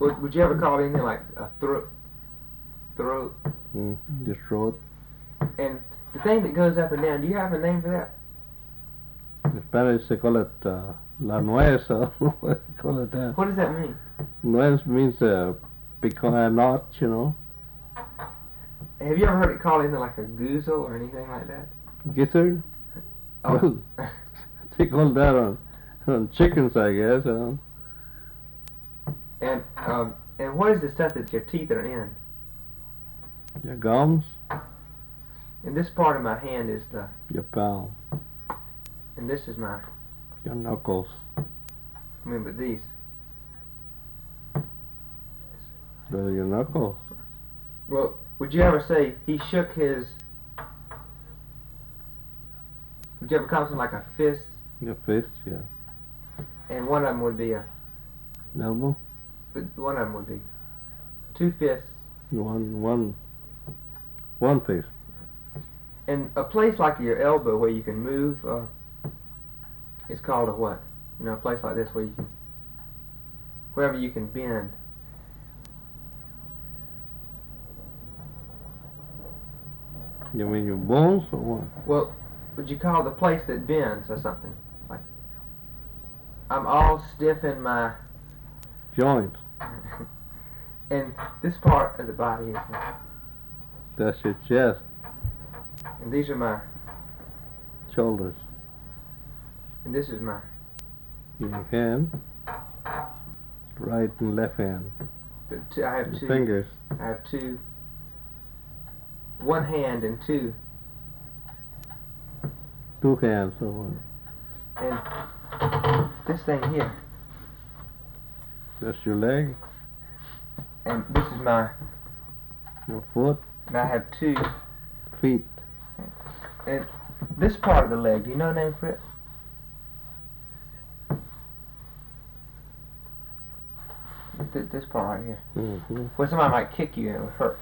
Would you ever call it anything like a throat? Throat. Your throat. And the thing that goes up and down, do you have a name for that? In Spanish they call it la nuez, or what they call it that. What does that mean? Nuez means pecan nut, you know. Have you ever heard it called anything like a goozle or anything like that? Gizzard? Oh. Well, they call that on chickens, I guess. And what is the stuff that your teeth are in? Your gums, And this part of my hand is your palm, and this is my, your knuckles. but these. Those are your knuckles. Well, would you ever say he shook his, would you ever call something like a fist? Your fist, yeah. And one of them would be Elbow? but one of them would be two fists. One fist. And a place like your elbow where you can move is called a what? You know, a place like this where you can, wherever you can bend. You mean your bones or what? Well, would you call the place that bends or something? Like, I'm all stiff in my, Joints. and this part of the body is my, That's your chest, and these are my, shoulders, and this is my, your hand, right and left hand, but I have your two, fingers. I have two, one hand and two, Two hands or what? and this thing here, That's your leg, and this is my, your foot, and I have two, feet. and this part of the leg, do you know a name for it? This part right here. Mm-hmm. Where somebody might kick you and it would hurt.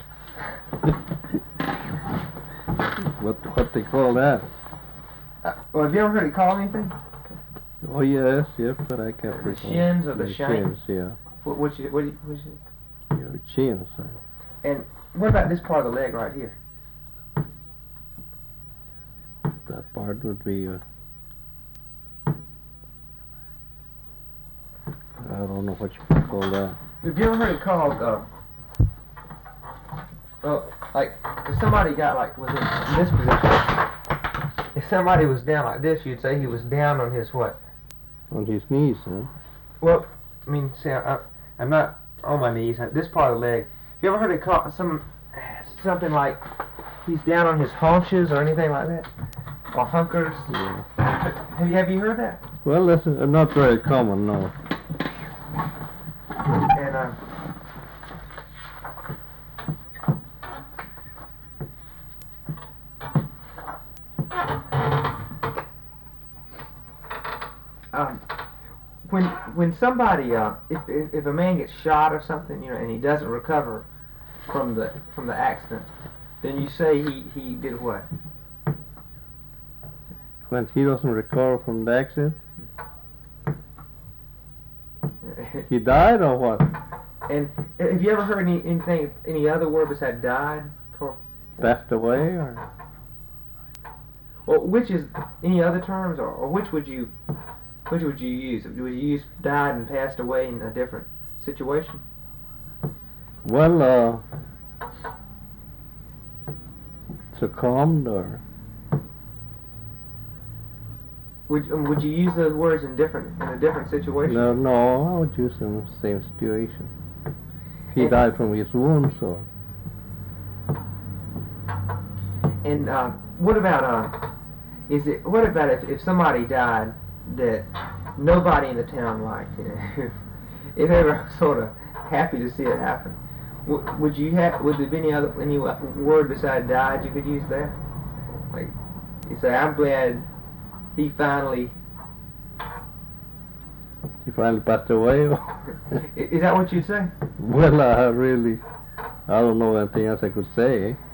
What they call that? Well, have you ever heard it called anything? Oh yes, but I can't The recall. shins or the Your shank? shins, yeah. Which is it? Your chins. And what about this part of the leg right here? That part would be. I don't know what you could call that. Have you ever heard it called, well, like, if somebody got, like, was in this position, if somebody was down like this, you'd say he was down on his what? On his knees, huh? Well, I mean, see, I'm not on my knees, this part of the leg. Have you ever heard it called something like he's down on his haunches or anything like that? Or hunkers? Yeah. Have you heard that? Well, that's not very common, no. And when somebody if a man gets shot or something, you know, and he doesn't recover from the accident, then you say he did what? When he doesn't recover from the accident, he died or what? And have you ever heard any other word besides died? Passed away or? Well, which is any other terms, or which would you use? Would you use died and passed away in a different situation? Well, succumbed or? Would you use those words in a different situation? No, I would use them in the same situation. He died from his wounds or? And what about if somebody died that nobody in the town liked? You know, if they were sort of happy to see it happen, would there be any word besides died you could use there? Like you say, I'm glad he finally passed away. Is that what you'd say? Well, I don't know anything else I could say.